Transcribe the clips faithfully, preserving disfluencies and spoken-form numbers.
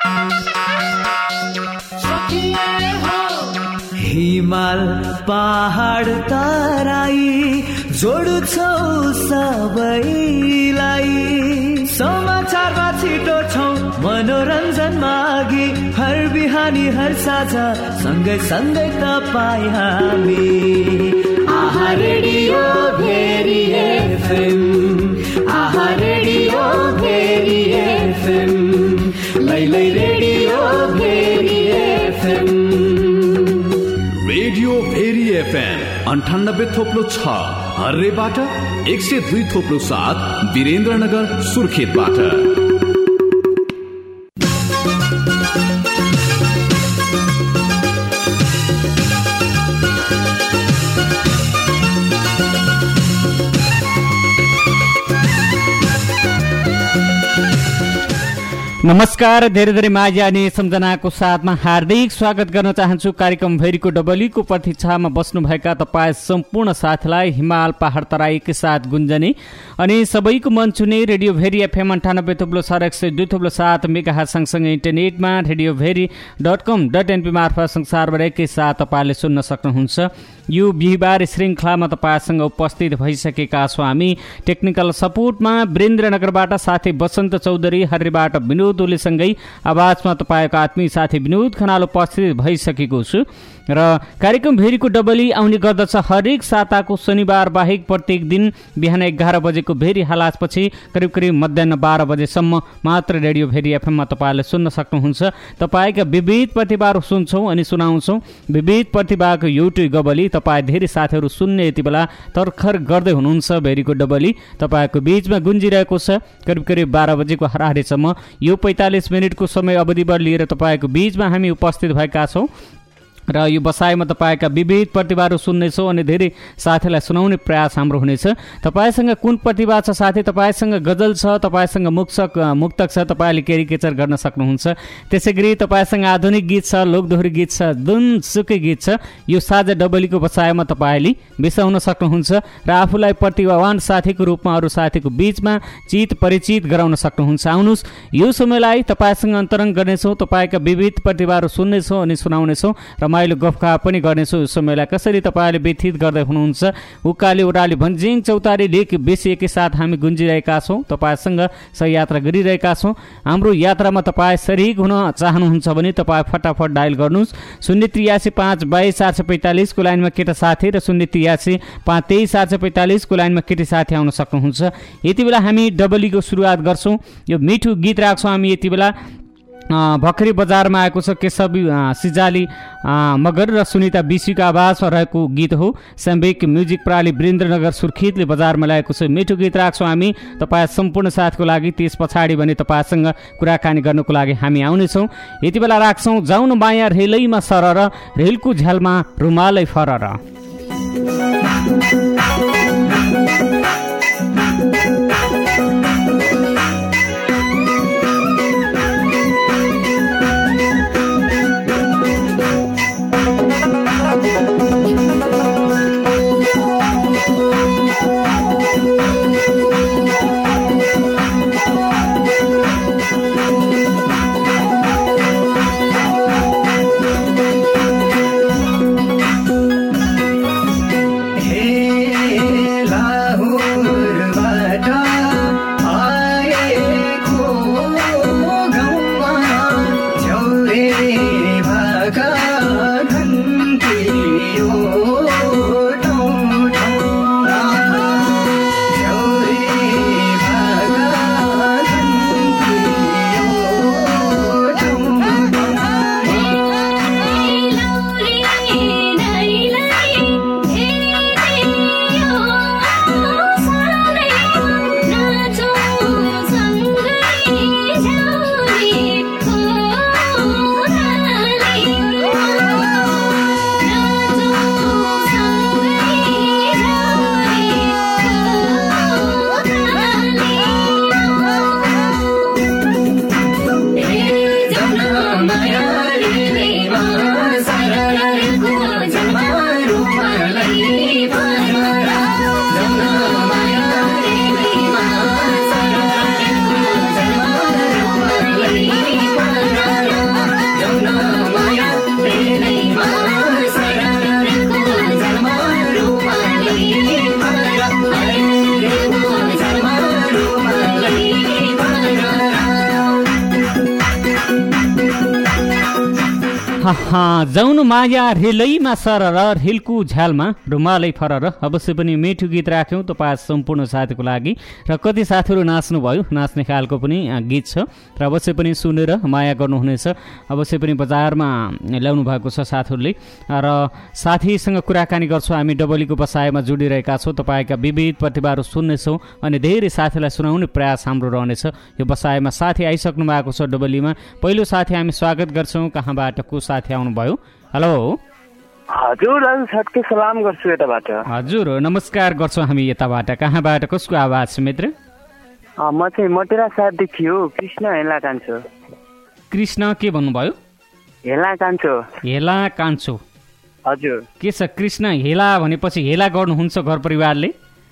हिमाल पहाड तराई जोड्छौ सबैलाई, समाचारमा छिटो छौ मनोरञ्जन मागी, हर बिहानी हर साझा सँगै सँगै तपाईँ हामी। आहा रेडियो भेरी एफएम, आहा रेडियो भेरी एफएम, लै लै radio Bheri FM. Radio Bheri FM अन्ठानब्बे थोप्लो छ हर्रेबाट, एक सय दुई थोप्लो सात वीरेन्द्रनगर सुर्खेतबाट। नमस्कार, धेरै धेरै माया अनि सम्झनाको साथमा हार्दिक स्वागत गर्न चाहन्छु कार्यक्रम भेरीको डबलीको प्रतीक्षामा बस्नुभएका तपाईँ सम्पूर्ण साथीलाई हिमाल पहाड तराईकै साथ गुन्जने अनि सबैको मन छुने रेडियो भेरी एफएम अन्ठानब्बे थुप्लो चार एक सय दुई थुप्लो सात मेगाहर्ज सँगसँगै इन्टरनेटमा radio Bheri dot com dot NP मार्फत संसारभर एकै साथ तपाईँले सुन्न सक्नुहुन्छ। यो बिहिबार श्रृङ्खलामा तपाईँसँग उपस्थित भइसकेका छौँ हामी। टेक्निकल सपोर्टमा वीरेन्द्रनगरबाट साथी बसन्त चौधरी, हर्रेबाट विनोद ओलीसँगै आवाजमा तपाईँको आत्मीय साथी विनोद खनाल उपस्थित भइसकेको छु र कार्यक्रम भेरीको डबली आउने गर्दछ हरेक साताको शनिबार बाहेक प्रत्येक दिन बिहान एघार बजेको भेरी हालासपछि करिब करिब मध्याह बाह्र बजेसम्म मात्र रेडियो भेरी एफएममा तपाईँले सुन्न सक्नुहुन्छ। तपाईँका विविध प्रतिभाहरू सुन्छौँ अनि सुनाउँछौँ। विविध प्रतिभाको एउटै गबली तपाईँ धेरै साथीहरू सुन्ने यति बेला तर्खर गर्दै हुनुहुन्छ। भेरीको डबली तपाईँको बीचमा गुन्जिरहेको छ करिब करिब बाह्र बजेको हरारेसम्म। यो पैँतालिस मिनटको समय अवधिबाट लिएर तपाईँको बीचमा हामी उपस्थित भएका छौँ र यो बसाइमा तपाईँका विविध प्रतिभाहरू सुन्नेछौँ अनि धेरै साथीलाई सुनाउने प्रयास हाम्रो हुनेछ। तपाईँसँग कुन प्रतिभा छ साथी, तपाईँसँग गजल छ, तपाईँसँग मुक्तक मुक्तक छ, तपाईँले क्यारिकेचर गर्न सक्नुहुन्छ। त्यसै गरी तपाईँसँग आधुनिक गीत छ, लोकदोहोरी गीत छ, जुनसुकै गीत छ, यो साझा डबलीको बसाइमा तपाईँले बिसाउन सक्नुहुन्छ र आफूलाई प्रतिभावान साथीको रूपमा अरू साथीको बीचमा चित परिचित गराउन सक्नुहुन्छ। आउनुहोस्, यो समयलाई तपाईँसँग अन्तरङ्ग गर्नेछौँ, तपाईँका विविध प्रतिभाहरू सुन्नेछौँ अनि सुनाउनेछौँ र रमाइलो गफका पनि गर्नेछु। समयलाई कसरी तपाईँले व्यतीत गर्दै हुनुहुन्छ। उकाली ओह्राली भन्जिङ चौतारी लेक बेसी एकै साथ हामी गुन्जिरहेका छौँ, तपाईँसँग सही यात्रा गरिरहेका छौँ। हाम्रो यात्रामा तपाईँ सरिक हुन चाहनुहुन्छ भने तपाईँ फटाफट डायल गर्नुहोस् शून्य त्रियासी पाँच बाइस चार सय पैँतालिसको लाइनमा केटा साथी र शून्य त्रियासी पाँच तेइस चार सय पैँतालिसको लाइनमा केटी साथी आउन सक्नुहुन्छ। यति बेला हामी डबलीको सुरुवात गर्छौँ। यो मिठो गीत राख्छौँ हामी यति बेला। भर्खरै बजारमा आएको छ केशव सिजाली मगर र सुनिता बिसीको आवाजमा रहेको गीत हो। स्याम्बिक म्युजिक प्रणाली वीरेन्द्रनगर सुर्खेतले बजारमा ल्याएको छ। मिठो गीत राख्छौँ हामी तपाईँ सम्पूर्ण साथको लागि। त्यस पछाडि भने तपाईँसँग कुराकानी गर्नको लागि हामी आउनेछौँ। यति बेला राख्छौँ जाउन माया रेलैमा सरर, रेलको झ्यालमा रुमालै फरर। Hey जाउनु माया रेलैमा सरर रेलको झ्यालमा रुमालै फरर अवश्य पनि मिठो गीत राख्यौँ तपाईँ सम्पूर्ण साथीको लागि र कति साथीहरू नाच्नुभयो नाच्ने खालको पनि गीत छ र अवश्य पनि सुनेर माया गर्नुहुनेछ अवश्य पनि बजारमा ल्याउनु भएको छ साथीहरूले र साथीसँग कुराकानी गर्छौँ हामी डबलीको बसाइमा जोडिरहेका छौँ तपाईँका विविध प्रतिभाहरू सुन्नेछौँ अनि धेरै साथीलाई सुनाउने प्रयास हाम्रो रहनेछ यो बसाइमा साथी आइसक्नु भएको छ डबलीमा पहिलो साथी हामी स्वागत गर्छौँ कहाँबाट को साथी आउनुभयो हेलो हजुर छटके सलाम गर्छु यताबाट हजुर नमस्कार गर्छौँ हामी यताबाट कहाँबाट कसको आवाज छ मित्र म चाहिँ मटेरा साथदेखि हो कृष्ण हेला कान्छो कृष्ण के भन्नुभयो हेला कान्छो हेला कान्छो हजुर के छ कृष्ण हेला भनेपछि हेला गर्नुहुन्छ घर परिवारले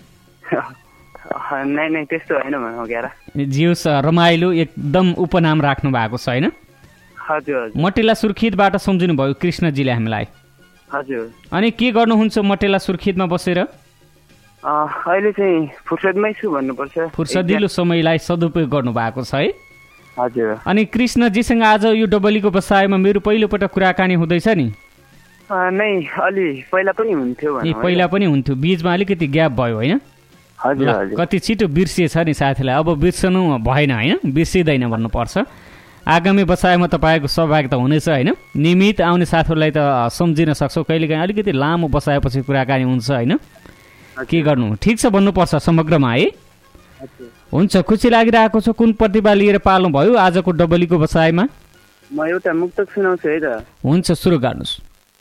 नै नै त्यस्तो होइन जिउस रमाइलो एकदम उपनाम राख्नु भएको छ होइन हजुर मटेला सुर्खेतबाट सम्झिनु भयो कृष्णजीले हामीलाई हजुर अनि के गर्नुहुन्छ मटेला सुर्खेतमा बसेर अहिले चाहिँ फुर्सदमै छु भन्नुपर्छ फुर्सदिलो समयलाई सदुपयोग गर्नु भएको छ है हजुर अनि कृष्णजीसँग आज यो डबलीको बसाइमा मेरो पहिलोपटक कुराकानी हुँदैछ नि नै अलि पहिला पनि हुन्थ्यो ए पहिला पनि हुन्थ्यो बीचमा अलिकति ग्याप भयो होइन हजुर कति छिटो बिर्सिएछ नि साथीलाई अब बिर्सनु भएन होइन बिर्सिँदैन भन्नुपर्छ आगामी बसाइमा तपाईँको सहभागिता हुनेछ होइन नियमित आउने साथीहरूलाई त सम्झिन सक्छौँ कहिलेकाहीँ अलिकति लामो बसाएपछि कुराकानी हुन्छ होइन के गर्नु ठिक छ भन्नुपर्छ समग्रमा है हुन्छ खुसी लागिरहेको छ कुन प्रतिभा लिएर पाल्नु भयो आजको डबलीको बसाइमा म एउटा मुक्तक सुनाउँछु है त हुन्छ सुरु गर्नुहोस्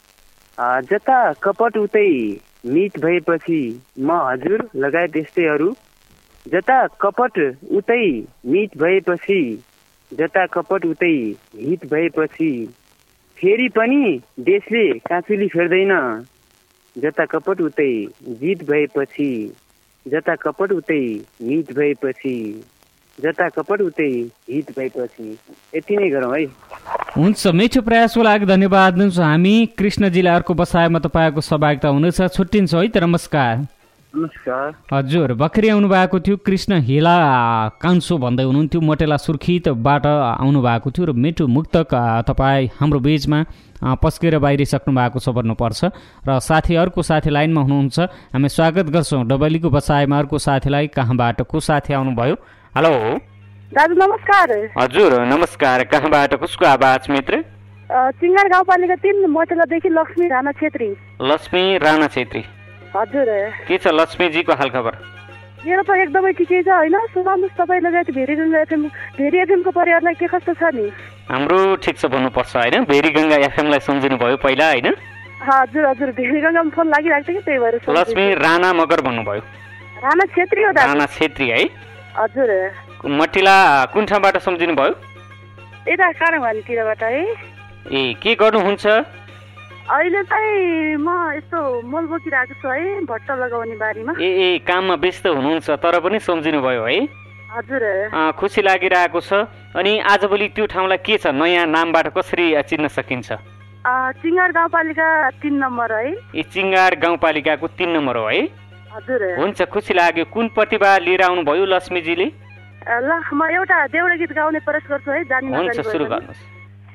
जता कपट उतै मित भएपछि म हजुर लगायत यस्तैहरू जता कपट उतै मित भएपछि जता कपट उतै हित भएपछि फेरि पनि देशले काँचुली फेर्दैन जता कपट उतै जित भएपछि जता कपट उतै मित भएपछि जता कपट उतै हित भएपछि यति नै गरौँ है हुन्छ मिठो प्रयासको लागि धन्यवाद दिन्छौँ हामी कृष्णजीलाई अर्को बसाइमा तपाईँको सहभागिता हुनेछ छुट्टिन्छौँ है त नमस्कार नमस्कार हजुर भर्खरै आउनु भएको थियो कृष्ण हेला कान्छो भन्दै हुनुहुन्थ्यो मटेला सुर्खेतबाट आउनु भएको थियो र मिठो मुक्तक तपाईँ हाम्रो बीचमा पस्केर बाहिरिसक्नु भएको छ भन्नुपर्छ र साथी अर्को साथी लाइनमा हुनुहुन्छ हामी स्वागत गर्छौँ डबलीको बसाइमा अर्को साथीलाई कहाँबाट को साथी आउनुभयो हेलो दाजु नमस्कार हजुर नमस्कार कहाँबाट कसको आवाज मित्र चिङ्गार गाउँपालिका तीन मटेलादेखि लक्ष्मी राणा छेत्री लक्ष्मी राणा छेत्री हजुर के छ लक्ष्मीजीको हालखबर मेरो त एकदमै ठिकै छ होइन सुनाउनुहोस् तपाईँ लगायत भेरीगङ्गा एफएम भेरी एफएमको परिवारलाई के कस्तो छ नि हाम्रो ठिक छ भन्नुपर्छ होइन भेरीगङ्गा एफएमलाई सम्झिनु भयो पहिला होइन हजुर हजुर भेरीगङ्गामा फोन लागिरहेको थियो कि त्यही भएर लक्ष्मी राणा मगर भन्नुभयो राणा छेत्री हो राणा छेत्री है हजुर मटिला कुन ठाउँबाट सम्झिनु भयो यता काराङवानीतिरबाट है ए के गर्नुहुन्छ अहिले चाहिँ म यस्तो मल बोकिरहेको छु है भट्ट लगाउने बारीमा ए ए काममा व्यस्त हुनुहुन्छ तर पनि सम्झिनु भयो है हजुर खुसी लागिरहेको छ अनि आजभोलि त्यो ठाउँलाई के छ नयाँ नामबाट कसरी चिन्न सकिन्छ चिङ्गार गाउँपालिका तीन नम्बर है ए चिङ्गार गाउँपालिकाको तीन नम्बर हो है हजुर हुन्छ खुसी लाग्यो कुन प्रतिभा लिएर आउनु भयो लक्ष्मीजीले ल म एउटा देउडा गीत गाउने प्रयास गर्छु है जानी हुन्छ सुरु गर्नुहोस्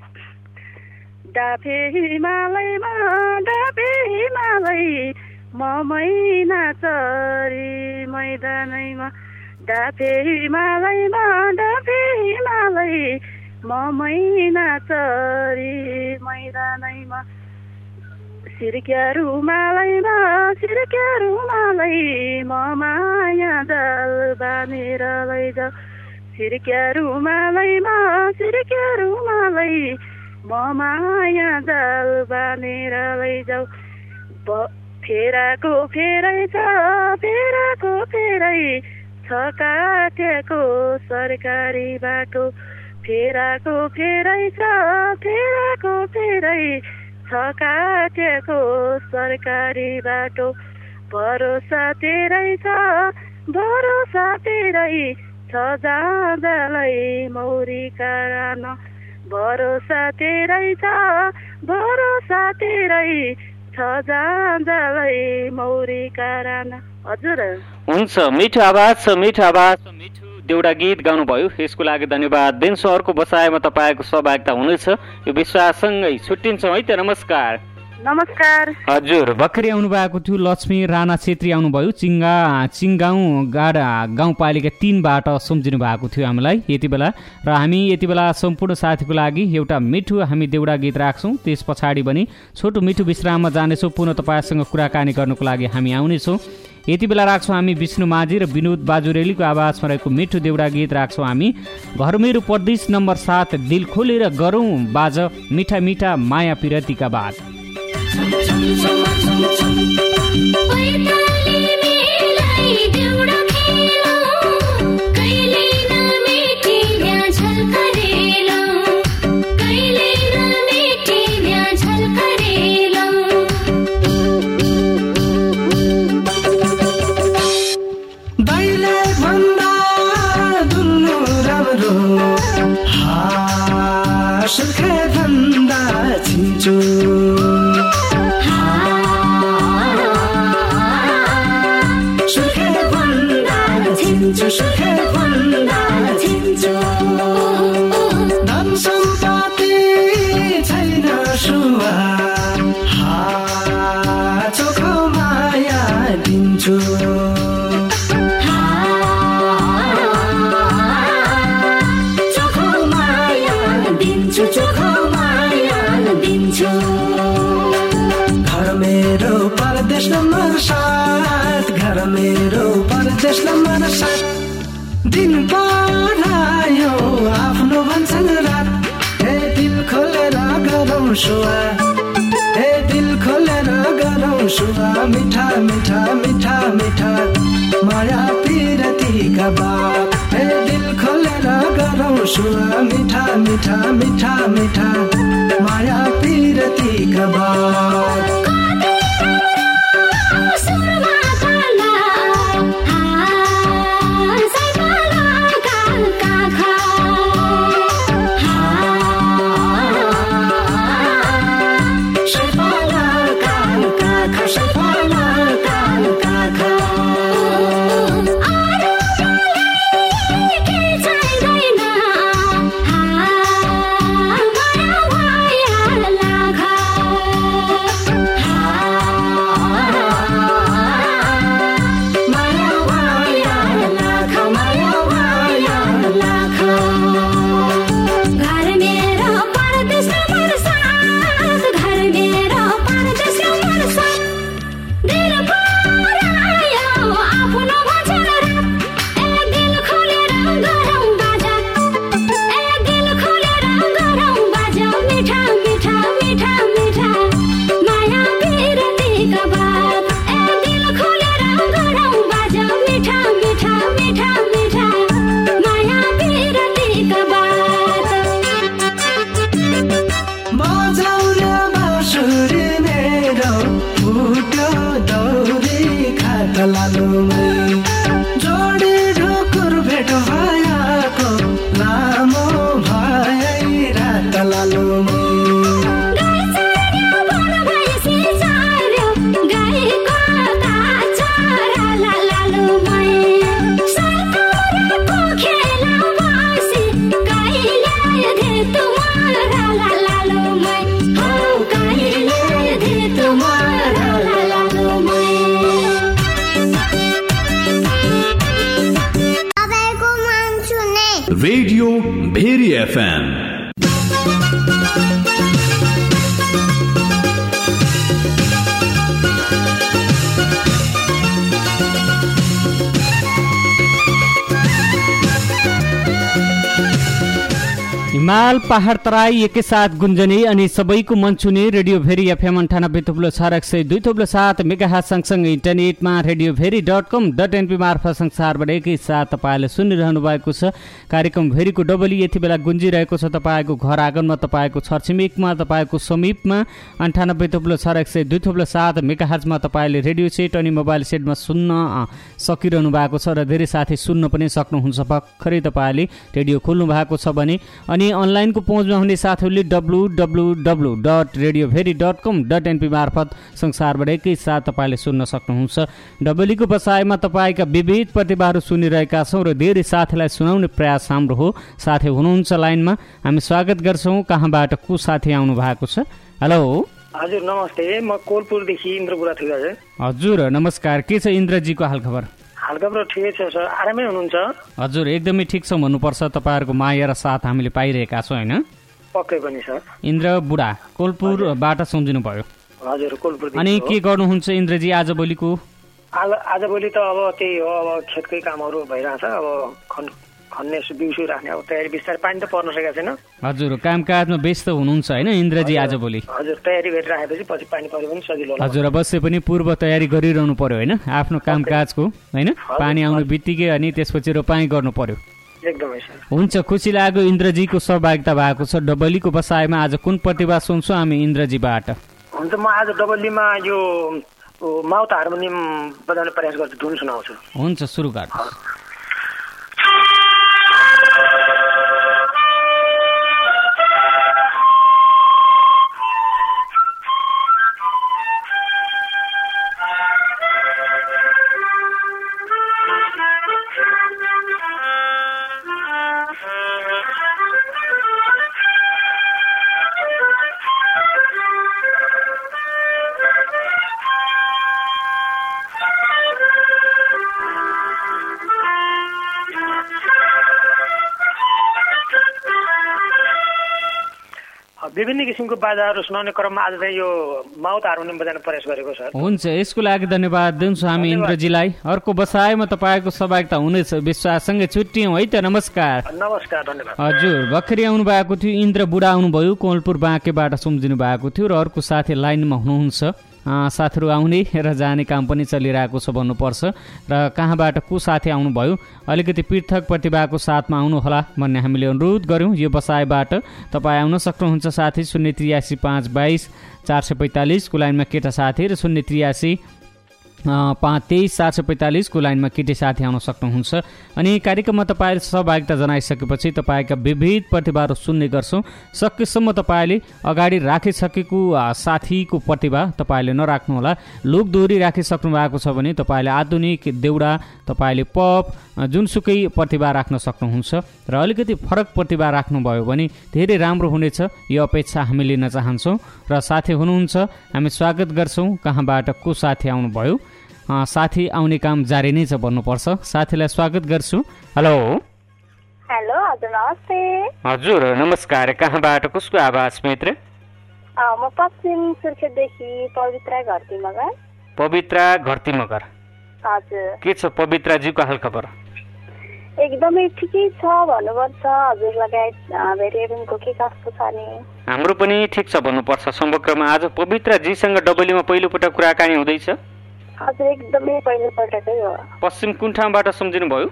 डाफे हिमालयमा डाफे हिमालय म मैना चरी मैदानैमा डाफे हिमालयमा डाफे हिमालय म मैना चरी मैदानैमा सिर्क्या रुमालैमा सिर्क्या रुमालै म माया जाल बाँधेर लैजाऊ सिर्क्या रुमालैमा सिर्क्या रुमालै म माया जाल बाँधेर लैजाऊ फेराको फेरै छ फेराको फेरै छ काटेको सरकारी बाटो फेराको फेरै छ फेराको फेरै छ काटेको सरकारी बाटो भरोसा तेरै छ भरोसा तेरै छ जाँदालै मौरी कारण भरोसा तेरै छ भरोसा तेरै छ जाँदालै मौरी कारण हजुर हुन्छ मिठो आवाज छ मिठो आवाज मिठो देउडा गीत गाउनुभयो, यसको लागि धन्यवाद दिन्छु। अर्को बसाइमा तपाईँको सहभागिता हुनेछ यो विश्वाससँगै छुट्टिन्छौँ है त। नमस्कार। नमस्कार हजुर, भर्खरै आउनु भएको थियो लक्ष्मी राणा छेत्री आउनुभयो, चिङ्गा चिङगाउँ गाडा गाउँपालिका तिनबाट सम्झिनु भएको थियो हामीलाई यति बेला। र हामी यति बेला सम्पूर्ण साथीको लागि एउटा मिठो हामी देउडा गीत राख्छौँ, त्यस पछाडि पनि छोटो मिठो विश्राममा जानेछौँ। पुनः तपाईँसँग कुराकानी गर्नुको लागि हामी आउनेछौँ। यति बेला राख्छौँ हामी विष्णु माझी र विनोद बाजुरेलीको आवाजमा रहेको मिठो देउडा गीत राख्छौँ हामी। घर मेरो परदेश नम्बर सात, दिल खोलेर गरौँ बाज, मिठा मिठा माया पिरतीका बात। दिन परायो आफ्नो भन्छन् रात, हे दिल खोलेर गरौँ सुवा, हे दिल खोलेर गरौँ सुवा, मिठा मिठा मिठा मिठा माया पिरतीका बात, हे दिल खोलेर गरौँ सुवा, मिठा मिठा मिठा मिठा माया पिरतीका बात। Radio Bheri FM. हिमाल पहाड तराई एकैसाथ गुन्जने अनि सबैको मन छुने रेडियो भेरी एफएम अन्ठानब्बे थुप्लो छ र एक सय दुई थुप्लो सात मेगाहर्ज सँगसँगै इन्टरनेटमा radio Bheri dot com dot NP मार्फत संसारबाट एकैसाथ तपाईँले सुनिरहनु भएको छ। कार्यक्रम भेरीको डबली यति बेला गुन्जिरहेको छ तपाईँको घर आँगनमा, तपाईँको छरछिमेकमा, तपाईँको समीपमा अन्ठानब्बे थुप्लो छ र एक सय दुई थुप्लो सात मेगाहर्जमा तपाईँले रेडियो सेट अनि मोबाइल सेटमा सुन्न सकिरहनु भएको छ र धेरै साथी सुन्न पनि सक्नुहुन्छ। भर्खरै तपाईँले रेडियो खोल्नु भएको छ भने अनि अनलाइनको पहुँचमा हुने साथीहरूले W W W dot radio Bheri dot com dot NP मार्फत संसारबाट एकैसाथ तपाईँले सुन्न सक्नुहुन्छ। डबलीको बसाइमा तपाईँका विविध प्रतिभाहरू सुनिरहेका छौँ र धेरै साथीलाई सुनाउने प्रयास हाम्रो हो। साथी हुनुहुन्छ लाइनमा, हामी स्वागत गर्छौँ। कहाँबाट को साथी आउनु भएको छ? हेलो हजुर नमस्ते, म कोलपुरदेखि इन्द्र बुढा छु हजुर। हजुर नमस्कार, के छ इन्द्रजीको हालखबर? हालखबर ठिकै छ सर, आरामै हुनुहुन्छ? हजुर एकदमै ठिक छ भन्नुपर्छ, तपाईँहरूको माया र साथ हामीले पाइरहेका छौँ होइन? पक्कै पनि सर। इन्द्र बुढा कोलपुरबाट सम्झिनु भयो? हजुर कोलपुर। अनि के गर्नुहुन्छ इन्द्रजी आजभोलिको? आजभोलि त अब त्यही हो, अब खेतकै कामहरू भइरहेछ, अब खन खन्ने बिउसु राख्ने अब तयारी बिस्तारै, पानी त पर्न सकेको छैन। हजुर कामकाजमा व्यस्त हुनुहुन्छ होइन इन्द्रजी आजभोलि? हजुर तयारी गरिराखेपछि पछि पानी पऱ्यो पनि सजिलो होला। हजुर अवश्य पनि पूर्व तयारी गरिरहनु पर्यो होइन आफ्नो कामकाजको होइन? पानी आउनु बित्तिकै अनि त्यसपछि रोपाइँ गर्नु पर्यो। एकदमै सर। हुन्छ, खुसी लाग्यो इन्द्रजीको सहभागिता भएको छ डबलीको बसाइमा। आज कुन प्रतिभा सुन्छौँ हामी इन्द्रजीबाट? हुन्छ, म आज डबलीमा यो माउथ हार्मोनियम बजाउने प्रयास गर्छु, धुन सुनाउँछु। हुन्छ, सुरु गर्नुहोस्। विभिन्न किसिमको बाजाहरू सुनाउने क्रममा आज चाहिँ यो माउथ हार्मोनियम बजाउने प्रयास गरेको सर। हुन्छ, यसको लागि धन्यवाद दिन्छौँ हामी इन्द्रजीलाई। अर्को बसाइमा तपाईँको सहभागिता हुनेछ विश्वाससँगै छुट्टियौँ है त। नमस्कार। नमस्कार, धन्यवाद। हजुर भर्खरै आउनु भएको थियो, इन्द्र बुढा आउनुभयो, कोलपुर बाँकेबाट सम्झिनु भएको थियो र अर्को साथी लाइनमा हुनुहुन्छ। साथीहरू आउने र जाने काम पनि चलिरहेको छ भन्नुपर्छ र कहाँबाट को साथी आउनुभयो अलिकति पृथक प्रतिभाको साथमा आउनुहोला भन्ने हामीले अनुरोध गऱ्यौँ। यो बसाइबाट तपाईँ आउन सक्नुहुन्छ साथी शून्य त्रियासी पाँच बाइस चार सय पैँतालिसको लाइनमा केटा साथी र शून्य त्रियासी पाँच तेइस चार सय पैँतालिसको लाइनमा केटी साथी आउन सक्नुहुन्छ। अनि कार्यक्रममा तपाईँले सहभागिता जनाइसकेपछि तपाईँका विविध प्रतिभाहरू सुन्ने गर्छौँ। सकेसम्म तपाईँले अगाडि राखिसकेको साथीको प्रतिभा तपाईँले नराख्नुहोला। लोकदोहोरी राखिसक्नु भएको छ भने तपाईँले आधुनिक देउडा, तपाईँले पप, जुनसुकै प्रतिभा राख्न सक्नुहुन्छ र अलिकति फरक प्रतिभा राख्नुभयो भने धेरै राम्रो हुनेछ, यो अपेक्षा हामी लिन चाहन्छौँ। र साथी हुनुहुन्छ, हामी स्वागत गर्छौँ। कहाँबाट को साथी आउनुभयो? साथी आउने काम जारी नै छ भन्नुपर्छ। साथीलाई स्वागत गर्छु। हेलो हेलो हजुर नमस्ते। हजुर नमस्कार, कहाँबाट कसको आवाज मित्र? म पश्चिम सुर्खेतदेखि पवित्रा घरती मगर। पवित्रा घरती मगर, हजुर के छ पवित्राजीको हालखबर? एकदमै ठिकै छ भन्नुपर्छ, हजुर लगायत भेरिएबलको के कस्तो छ नि? हाम्रो पनि ठिक छ भन्नुपर्छ समग्रमा। आज पवित्राजीसँग डबलीमा पहिलोपटक कुराकानी हुँदैछ? हजुर एकदमै पहिलोपटकै हो। पश्चिम कुन ठाउँबाट सम्झिनु भयो?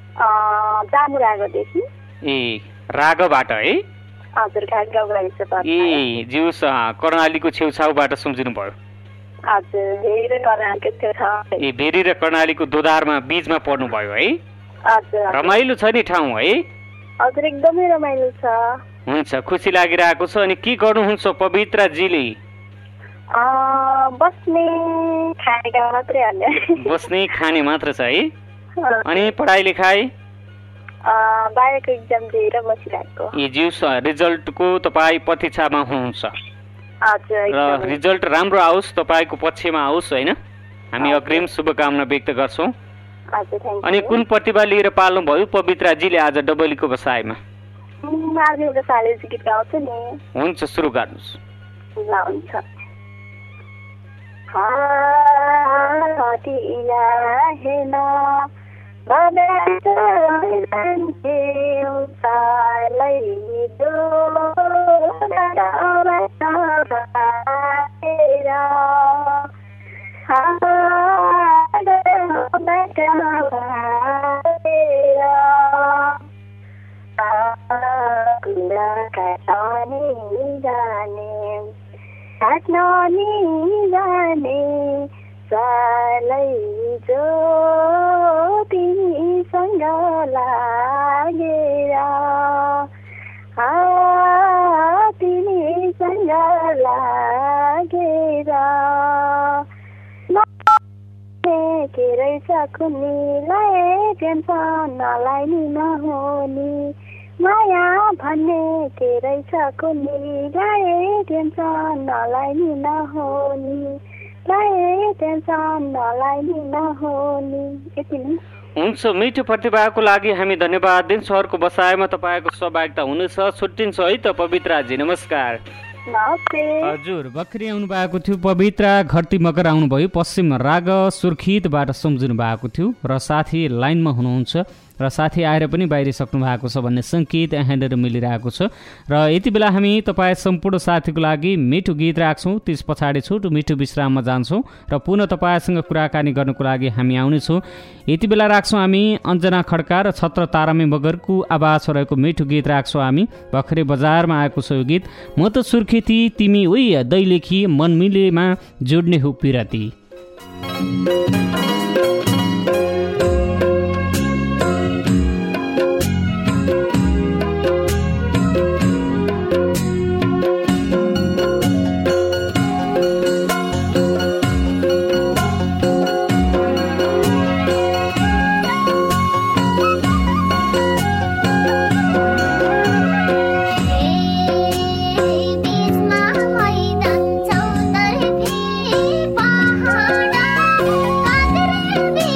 जामु रागोदेखि। ए रागबाट है? हजुर गाउँगाउँ गाविस पर्छ। ए जिउस कर्णालीको छेउछाउबाट सम्झिनु भयो? हजुर भेरी र कर्णालीको छेउछाउ। ए भेरी र कर्णालीको दोधारमा बीचमा पर्नु भयो है? हजुर रमाइलो छ नि ठाउँ है? हजुर एकदमै रमाइलो छ। हुन्छ, खुसी लागिरहेको छ। अनि के गर्नुहुन्छ पवित्राजीले? बस्ने खाने काम मात्रै हाल्ने। बस्ने खाने मात्र छ है? अनि पढाइ लेखाइ? बाहिरको एक्जाम दिएर बसिरहेको। ए जिउस रिजल्टको तपाईँ प्रतीक्षामा हुनुहुन्छ र रिजल्ट राम्रो आओस्, तपाईँको पक्षमा आओस् होइन? हामी अग्रिम शुभकामना व्यक्त गर्छौँ। अनि कुन प्रतिभा लिएर पाल्नु भयो पवित्राजीले आज डबलीको बसाइमा? हुन्छ, सुरु गर्नुहोस्। हुन्छ। जाने सालै जो तिमीसँग लागेर के रहेछ कुन्नीलाई टेन्सन नलाइनी नहुने माया भन्ने के रहेछ कुन्नीलाई टेन्सन नलाइनी नहुने लाई टेन्सन नलाइनी नहुने। यति नै हुन्छ। मिठो प्रतिभाको लागि हामी धन्यवाद दिन्छौँ। अर्को बसाइमा तपाईँको सहभागिता हुनेछ। छुट्टिन्छ है त पवित्राजी, नमस्कार। हजुर भर्खरै आउनु भएको थियो पवित्रा, घरती मगर आउनुभयो, पश्चिम राग सुर्खितबाट सम्झिनु भएको थियो र साथी लाइनमा हुनुहुन्छ र साथी आएर पनि बाहिरिसक्नु भएको छ भन्ने सङ्केत यहाँनिर मिलिरहेको छ। र यति बेला हामी तपाईँ सम्पूर्ण साथीको लागि मिठो गीत राख्छौँ, त्यस पछाडि छोटो मिठो विश्राममा जान्छौँ र पुनः तपाईँसँग कुराकानी गर्नको लागि हामी आउनेछौँ। यति बेला राख्छौँ हामी अञ्जना खड्का र छत्र तारामी मगरको आवाज रहेको मिठो गीत राख्छौँ हामी। भर्खरै बजारमा आएको छ यो गीत। म त सुर्खेती तिमी उही दैलेखी मन मिलेमा जोड्ने हो पिरती। पहाडा काँक्रेर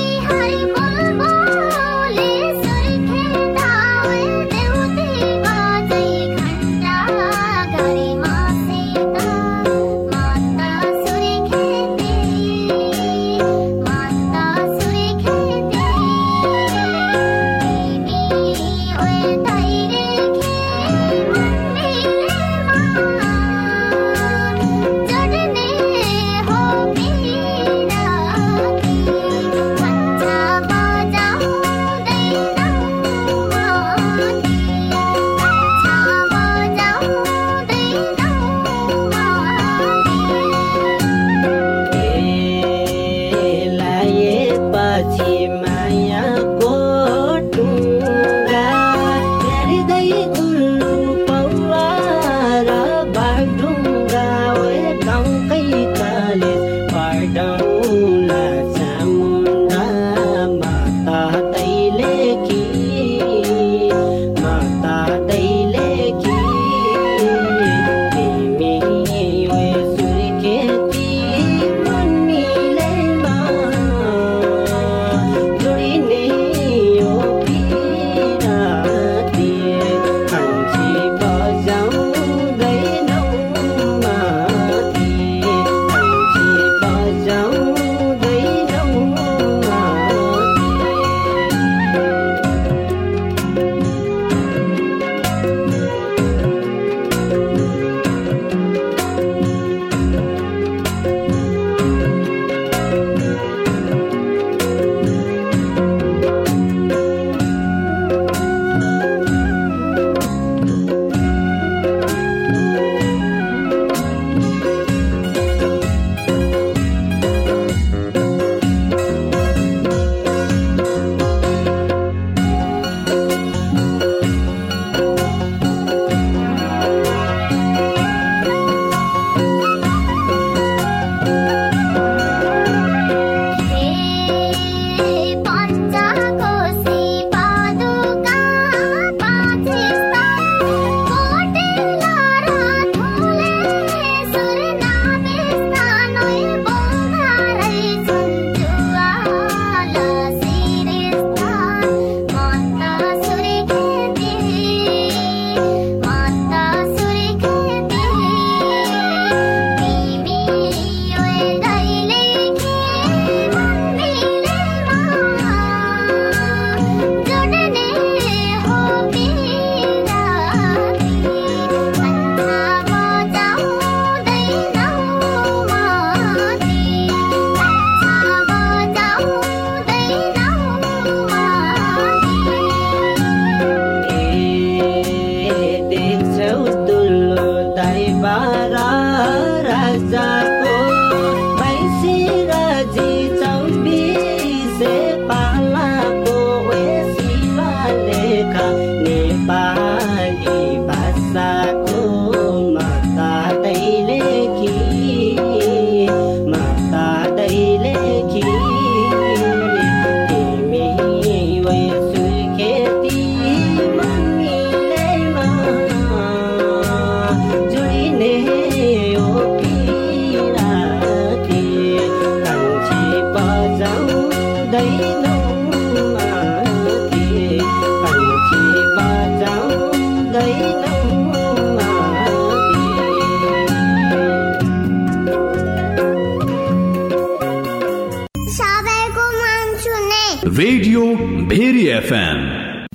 रेडियो भेरी एफएम।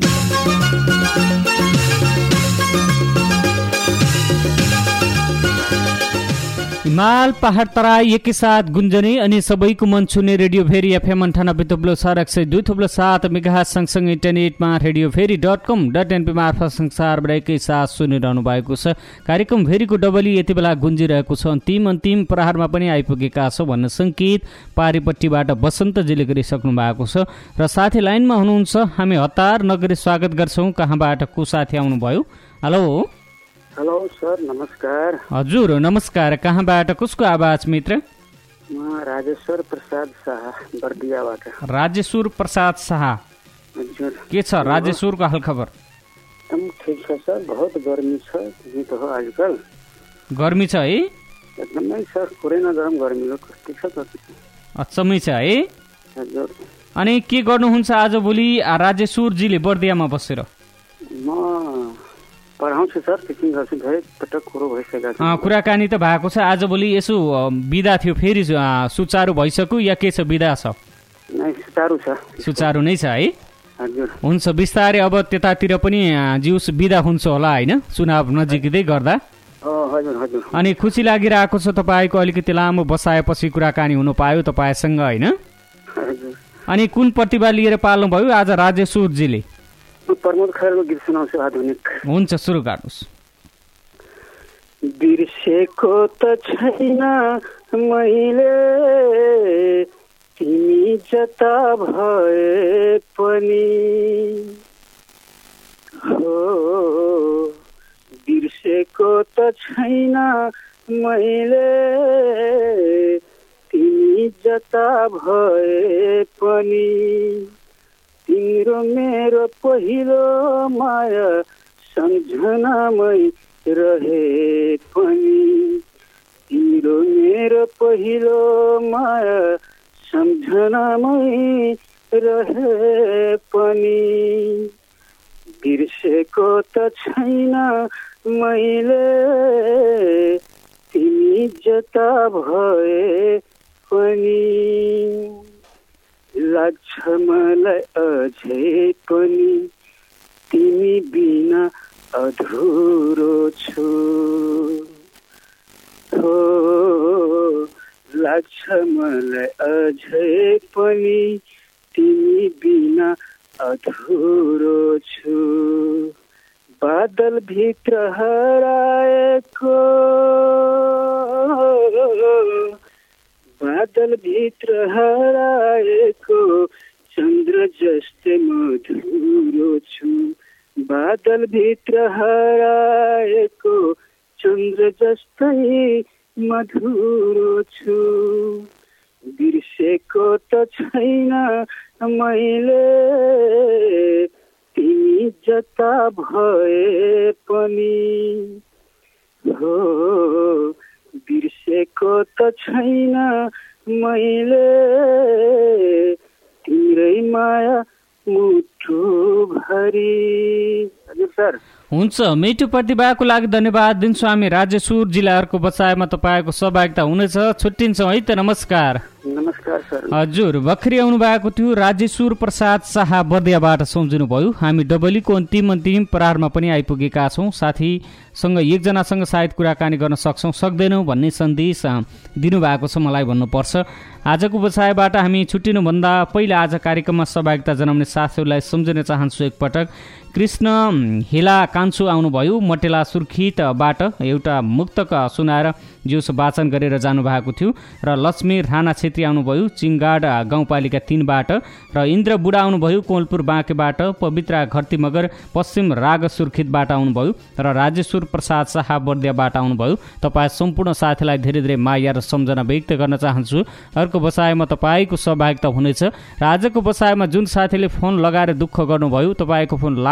हिमाल पहाड तराई एकैसाथ गुन्जने अनि सबैको मन छुने रेडियो भेरी एफएम अन्ठानब्बे थुप्लो छ र एक सय दुई थुप्लो सात मेगाहर्ज सँगसँगै इन्टरनेटमा radio Bheri dot com dot NP मार्फत संसारभर एकैसाथ सुनिरहनु भएको छ। कार्यक्रम भेरीको डबली यति बेला गुन्जिरहेको छ। अन्तिम अन्तिम प्रहारमा पनि आइपुगेका छौँ भन्ने सङ्केत पारिपट्टिबाट बसन्तजीले गरिसक्नु भएको छ र साथी लाइनमा हुनुहुन्छ। हामी हतार नगरी स्वागत गर्छौँ। कहाँबाट को साथी आउनुभयो? हेलो हेलो सर, नमस्कार। हजुर नमस्कार। कहाँबाट, कसको आवाज मित्र? म राजेश्वर प्रसाद शाह बर्दियाबाट। राजेश्वर प्रसाद शाह, हजुर के छ राजेश्वरको हालखबर? एकदम ठिक छ सर, बहुत गर्मी छ यही त हो आजकल। गर्मी छ है? एकदमै सर, पुरै नगरम गर्मी हो, कस्तो छ अचम्मै छ है। हजुर। अनि के गर्नुहुन्छ आजभोलि राजेश्वरजीले बर्दियामा बसेर? म पढाउँछु सर, टिचिङ गर्छु, धेरै पटक कुरो भइसकेको छ। कुराकानी त भएको छ। आजभोलि यसो बिदा थियो, फेरि सुचारू भइसक्यो या के छ? बिदा छ? नै सुचारू छ। सुचारू नै छ है? हजुर। हुन्छ, बिस्तारै अब त्यतातिर पनि जिउस बिदा हुन्छ होला होइन, चुनाव नजिकै गर्दा। हजुर हजुर। अनि खुसी लागिरहेको छ तपाईँको, अलिकति लामो बसाएपछि कुराकानी हुनु पायो तपाईँसँग होइन? हजुर। अनि कुन प्रतिभा लिएर पाल्नुभयो आज राजेश्वरजीले? प्रमोद खरेलको गीत सुनाउँछु, आधुनिक। हुन्छ, सुरु गर्नुहोस्। बिर्सेको त छैन मैले तिमी जता भए पनि, हो बिर्सेको त छैन मैले तिमी जता भए पनि, तिम्रो मेरो पहिलो माया सम्झनामै रहे पनि, तिम्रो मेरो पहिलो माया सम्झनामै रहे पनि, बिर्सेको त छैन मैले तिमी जता भए पनि, लाग्छ मलाई अझै पनि तिमी बिना अधुरो छु, हो लाग्छ मलाई अझै पनि तिमी बिना अधुरो छु, बादल भित्र हराएको बादल भित्र हराएको चन्द्र जस्तै मधुरो छु, बादल भित्र हराएको चन्द्र जस्तै मधुरो छु, बिर्सेको त छैन मैले तिमी जता भए पनि, हो बिर्सेको त छैन मैले तिम्रै माया मुटु भरि। हजुर सर। हुन्छ, मिठो प्रतिभाको लागि धन्यवाद दिन्छु हामी राजेश्वरजीलाई। अर्को बचाएमा तपाईँको सहभागिता हुनेछ। छुट्टिन्छौँ है त, नमस्कार। नमस्कार सर। हजुर, भर्खरै आउनु भएको थियो राजेश्वर प्रसाद शाह बर्दियाबाट सम्झिनु भयो। हामी डबलीको अन्तिम अन्तिम प्रहारमा पनि आइपुगेका छौँ। साथीसँग एकजनासँग सायद कुराकानी गर्न सक्छौँ, सक्दैनौँ भन्ने सन्देश दिनुभएको छ मलाई भन्नुपर्छ। आजको बसाइबाट हामी छुट्टिनुभन्दा पहिला आज कार्यक्रममा सहभागिता जनाउने साथीहरूलाई सम्झिन चाहन्छु एकपटक। कृष्ण हेला कान्छो आउनुभयो मटेला सुर्खितबाट, एउटा मुक्तक सुनाएर जिउस वाचन गरेर जानुभएको थियो। र लक्ष्मी राणा छेत्री आउनुभयो चिङगाड गाउँपालिका तीनबाट, र इन्द्र बुढा आउनुभयो कोलपुर बाँकेबाट, पवित्रा घरती मगर पश्चिम राग सुर्खितबाट आउनुभयो, र राजेश्वर प्रसाद शाह बर्दियाबाट आउनुभयो। तपाईँ सम्पूर्ण साथीलाई धेरै धेरै माया र सम्झना व्यक्त गर्न चाहन्छु। अर्को बसाइमा तपाईँको सहभागिता हुनेछ। र आजको बसाइमा जुन साथीले फोन लगाएर दुःख गर्नुभयो, तपाईँको फोन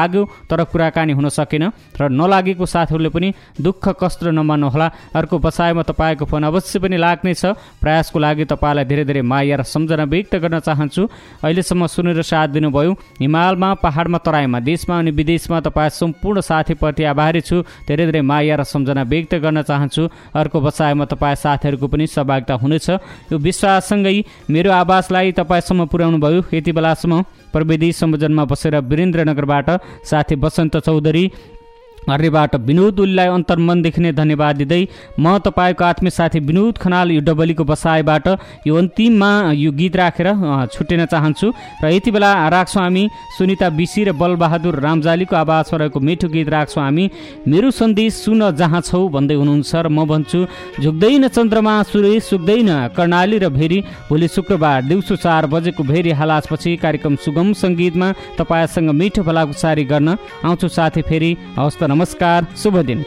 लाग्यो तर कुराकानी हुन सकेन र नलागेको साथीहरूले पनि दुःख कष्ट नमान्नुहोला। अर्को बसाइमा तपाईँको फोन अवश्य पनि लाग्नेछ। प्रयासको लागि तपाईँलाई धेरै धेरै माया र सम्झना व्यक्त गर्न चाहन्छु। अहिलेसम्म सुनेर साथ दिनुभयो। हिमालमा, पहाडमा, तराईमा, देशमा अनि विदेशमा तपाईँ सम्पूर्ण साथीप्रति आभारी छु। धेरै धेरै माया र सम्झना व्यक्त गर्न चाहन्छु। अर्को बसाइमा तपाईँ साथीहरूको पनि सहभागिता हुनेछ। यो विश्वाससँगै मेरो आवाजलाई तपाईँसम्म पुर्याउनु भयो। यति बेलासम्म प्रविधि संयोजनमा बसेर वीरेन्द्रनगरबाट साथी बसन्त चौधरी, हर्रेबाट विनोद उलीलाई अन्तर्मनदेखि नै धन्यवाद दिँदै म तपाईँको आत्मीय साथी विनोद खनाल यो डबलीको बसाइबाट यो अन्तिममा यो गीत राखेर छुट्टिन चाहन्छु। र यति बेला राख्छौँ हामी सुनिता बिसी र बलबहादुर रामजालीको आवाजमा रहेको मिठो गीत राख्छौँ हामी। मेरो सन्देश सुन जहाँ छौ भन्दै हुनुहुन्छ र म भन्छु झुक्दैन चन्द्रमा सूर्य सुक्दैन कर्णाली र भेरी। भोलि शुक्रबार दिउँसो चार बजेको भेरी हालासपछि कार्यक्रम सुगम सङ्गीतमा तपाईँसँग मिठो भलाकुसारी गर्न आउँछु साथी फेरि। हवस् त, नमस्कार, शुभ दिन।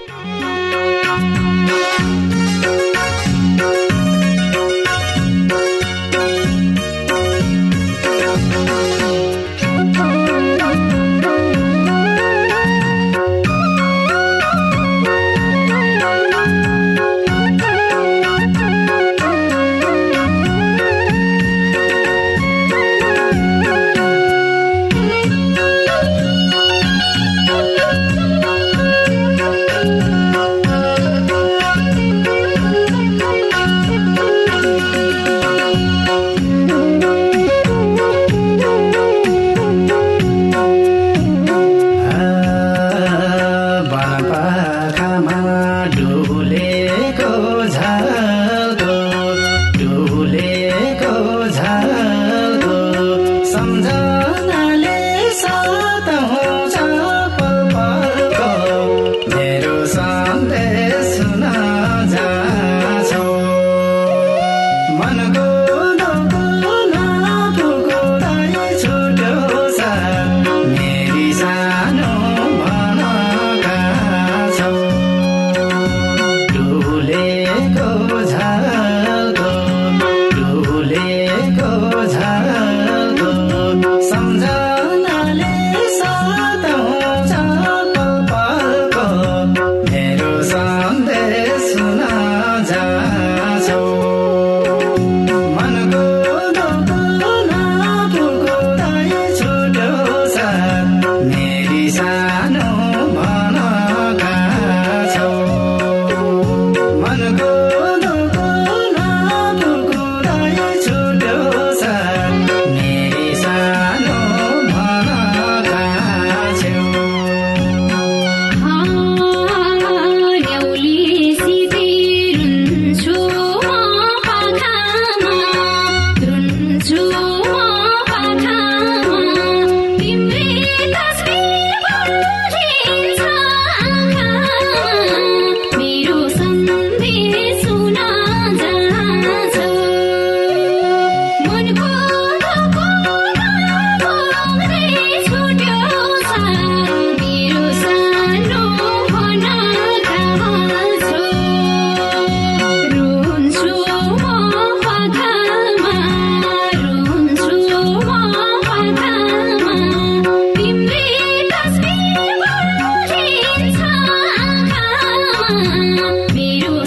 मेरो